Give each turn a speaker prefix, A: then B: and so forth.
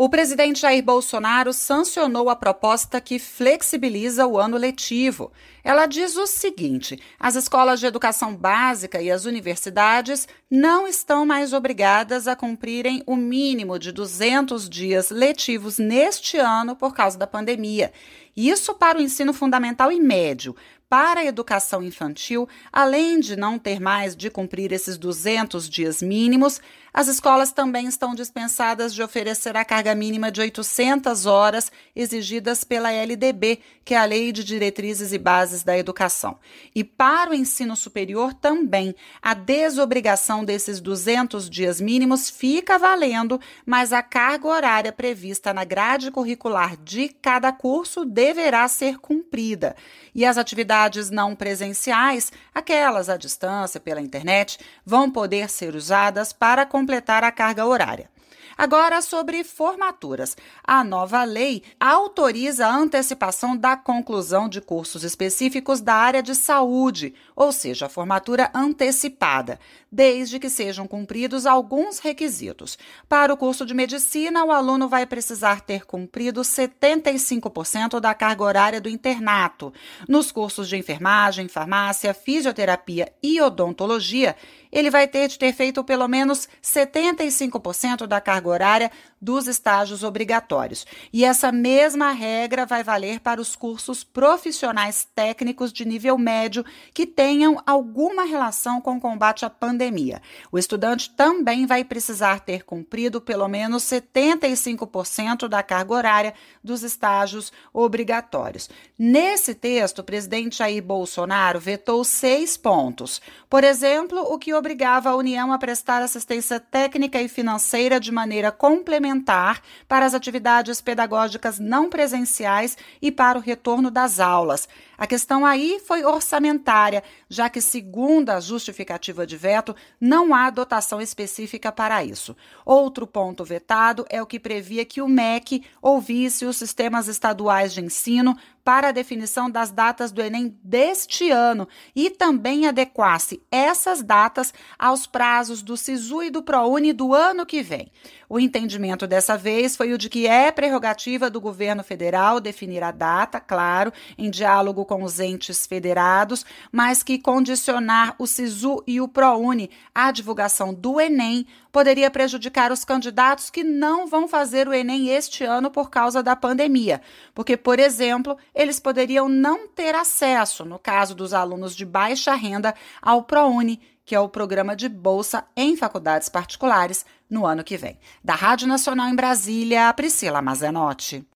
A: O presidente Jair Bolsonaro sancionou a proposta que flexibiliza o ano letivo. Ela diz o seguinte: as escolas de educação básica e as universidades não estão mais obrigadas a cumprirem o mínimo de 200 dias letivos neste ano por causa da pandemia. Isso para o ensino fundamental e médio. Para a educação infantil, além de não ter mais de cumprir esses 200 dias mínimos, as escolas também estão dispensadas de oferecer a carga mínima de 800 horas exigidas pela LDB, que é a Lei de Diretrizes e Bases da Educação. E para o ensino superior também, a desobrigação desses 200 dias mínimos fica valendo, mas a carga horária prevista na grade curricular de cada curso deverá ser cumprida. E as atividades não presenciais, aquelas à distância pela internet, vão poder ser usadas para completar a carga horária. Agora, sobre formaturas. A nova lei autoriza a antecipação da conclusão de cursos específicos da área de saúde, ou seja, a formatura antecipada, desde que sejam cumpridos alguns requisitos. Para o curso de medicina, o aluno vai precisar ter cumprido 75% da carga horária do internato. Nos cursos de enfermagem, farmácia, fisioterapia e odontologia, ele vai ter de ter feito pelo menos 75% da carga horária dos estágios obrigatórios. E essa mesma regra vai valer para os cursos profissionais técnicos de nível médio que tenham alguma relação com o combate à pandemia. O estudante também vai precisar ter cumprido pelo menos 75% da carga horária dos estágios obrigatórios. Nesse texto, o presidente Jair Bolsonaro vetou 6 pontos. Por exemplo, o que obrigava a União a prestar assistência técnica e financeira de maneira complementar para as atividades pedagógicas não presenciais e para o retorno das aulas. A questão aí foi orçamentária, já que, segundo a justificativa de veto, não há dotação específica para isso. Outro ponto vetado é o que previa que o MEC ouvisse os sistemas estaduais de ensino para a definição das datas do Enem deste ano e também adequasse essas datas aos prazos do SISU e do ProUni do ano que vem. O entendimento dessa vez foi o de que é prerrogativa do governo federal definir a data, claro, em diálogo com os entes federados, mas que condicionar o SISU e o ProUni à divulgação do Enem poderia prejudicar os candidatos que não vão fazer o Enem este ano por causa da pandemia, porque, por exemplo, eles poderiam não ter acesso, no caso dos alunos de baixa renda, ao ProUni, que é o programa de bolsa em faculdades particulares, no ano que vem. Da Rádio Nacional em Brasília, Priscila Mazenotti.